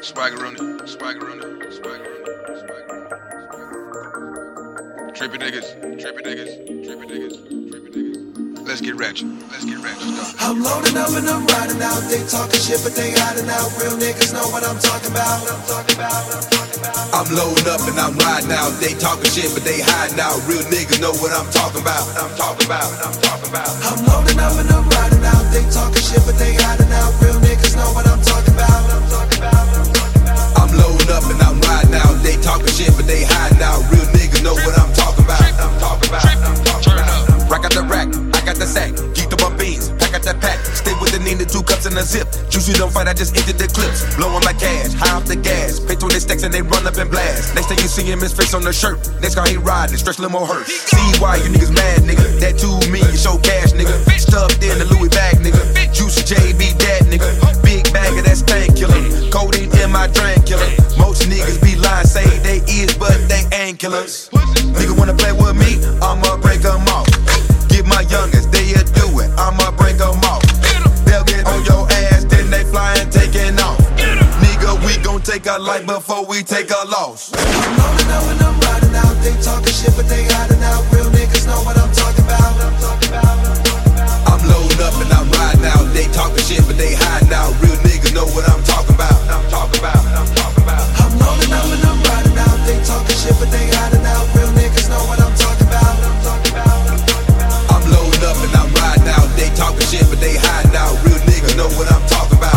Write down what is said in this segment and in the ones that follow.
Spiker-Rooney. Trippy niggas. Let's get ratchet. I'm loading up and I'm riding out. They talking shit, but they hiding out. Real niggas know what I'm talking about. I'm loading up and I'm riding out. They talking shit, but they hiding out. Real niggas know what I'm talking about. I'm loading up and I'm riding out. They talking shit, but they hiding out. Real niggas know what I'm talking about. I'm loading up and I'm riding out. They talking shit, but they hiding out. Real niggas know what I'm talking about. Turn up. Rack out the rack, I got the sack. Geeked up on beans, pack out that pack. Stay with the Nina, 2 cups in a zip. Juicy don't fight, I just emptied the clips. Blowing my cash, high off the gas. Pay 20 stacks and they run up and blast. Next thing you see him, his face on the shirt. Next car he riding, stretch limo hurt. See why you niggas mad, nigga. That 2 million, show cash, nigga. Stuffed in the Louis bag, nigga. Juicy JB, that nigga. Big bag of that stank killer. Codeine in my drink killer. Most niggas be lying, say they is, but they ain't killers. Nigga wanna play with me, I'ma break them off. Get my youngest, they'll do it, I'ma break them off. They'll get on your ass, then they fly and taking off. Nigga, we gon' take a life before we take a loss. I'm loading up and I'm riding out. They talking shit, but they hiding out. Real niggas know what I'm talking about. I'm loading up and I'm riding out. They talking shit, but they hiding out. Real niggas know what I'm talking about. I'm loading up and I'm riding out. They talking shit, but they hiding out. Real niggas know what I'm talking about. I'm loading up and I'm riding out. They talking shit, but they hiding out. Real niggas know what I'm talking about.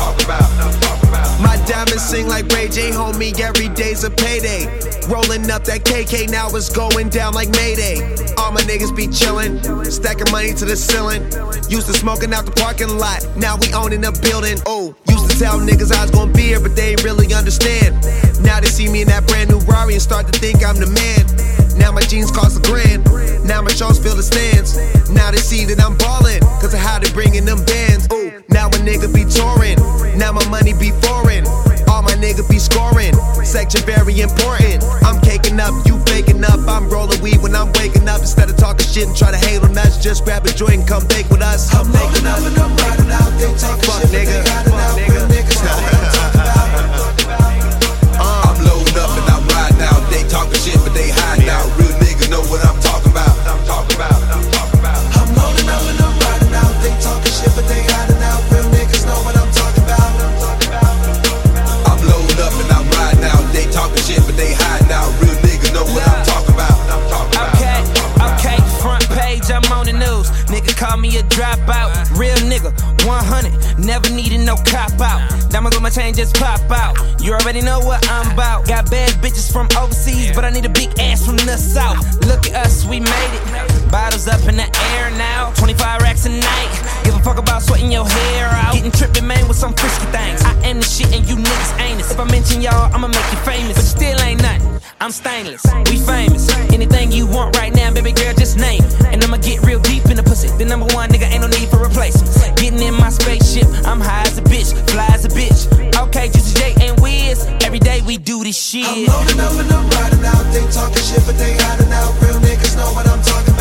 My diamonds sing like Ray J, homie, every day's a payday. Rolling up that KK, now it's going down like Mayday. All my niggas be chillin', stacking money to the ceiling. Used to smoking out the parking lot, now we owning the building. Oh, used to tell niggas I was gonna be here, but they ain't really understand. Now they see me in that brand new Rari and start to think I'm the man. Now my jeans cost $1,000, now my shows fill the stands. Now they see that I'm ballin', cause of how they bringin' them bands. Ooh, now a nigga be touring, now my money be foreign. All my nigga be scoring, section very important. I'm caking up, you faking up. I'm rolling weed when I'm waking up. Instead of talking shit and try to hate on us, just grab a joint and come bake with us. I'm loading up and I'm riding out. They talking shit, but they hiding out. Real niggas know what I'm talking about. I'm loading up and I'm riding out. They talking shit, but they hiding out. Real niggas know what I'm talking about. I'm loading up and I'm riding out. They talking shit, but they hiding out. Real niggas know what I'm talking about. I'm loading up and I'm riding out. They talking shit, but they hiding out. Real niggas know what I'm talking about. Okay, front page, I'm on the news. Nigga call me a dropout. Real nigga, 100, never needed no cop out. Diamonds on my chain just pop out. You already know what I'm about. Got bad bitches from overseas, but I need a big ass from the south. Look at us, we made it. Bottles up in the air now, 25 racks a night. Give a fuck about sweating your hair out. Getting trippin', man, with some frisky things. I am the shit and you niggas ain't it. If I mention y'all, I'ma make you famous. But you still ain't nothing, I'm stainless, we famous. Anything you want right now, baby girl, just name it. And I'ma get real deep in the pussy. The number one nigga, ain't no need for replacements. Getting in my spaceship, I'm high as a bitch, fly as a bitch. Okay, Juicy J and Wiz, every day we do this shit. I'm loading up and I'm riding out. They talking shit, but they hiding out. Real niggas know what I'm talking about.